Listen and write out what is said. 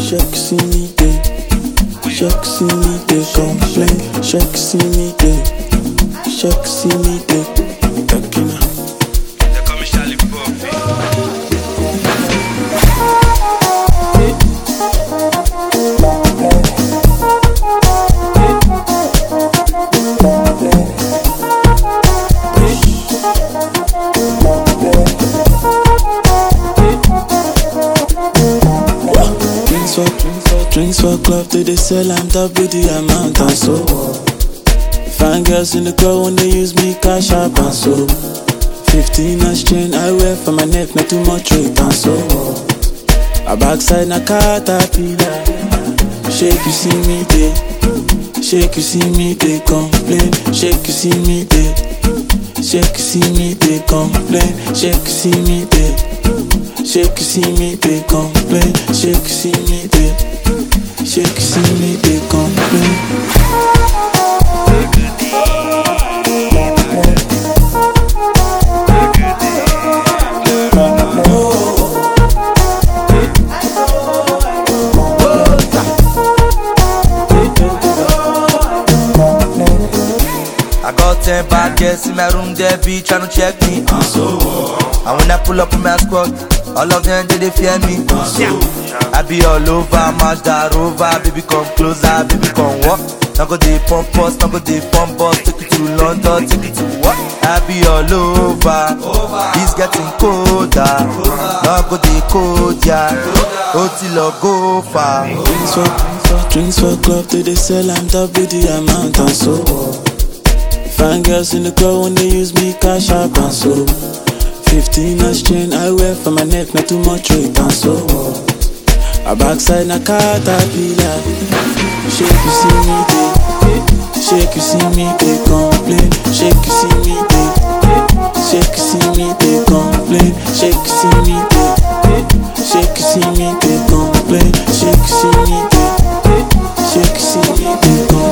Shake see me day. Shake see me day. Complain. Shake see me day. Shake see me day. Takina. They call me Charlie Puppy. Drinks for club till they sell and double the amount and so. Fine girls in the club when they use me cash up and so. 15 inch chain I wear for my neck, not too much weight and so. A backside na caterpillar. Shake you see me day. Shake you see me day complain. Shake you see me day. Shake you see me day complain. Shake you see me day. Shake you see me day complain. Shake you see me day. Shake you see me day complain. I got 10 bad girls in my room, they be tryna check me. And when I pull up in my squad, all of them they fear me. I be all over, match that rover. Baby come closer, baby come walk. Now go dey pump us, now go dey pump us. Take it to London, take it to what? I be all over, it's getting colder. Now go dey cold, yeah. Till I go far. Drinks for club till they sell and double the amount and so. Fine girls in the club when they use me cash up and so. 15 inch chain I wear for my neck, not too much weight and so. A backside na caterpillar. Shake you see me day. Shake you see me day complain. Shake you see me day. Shake you see me day complain. Shake you see me day. Shake you see me day complain. Shake you see me day. Shake you see me day complain.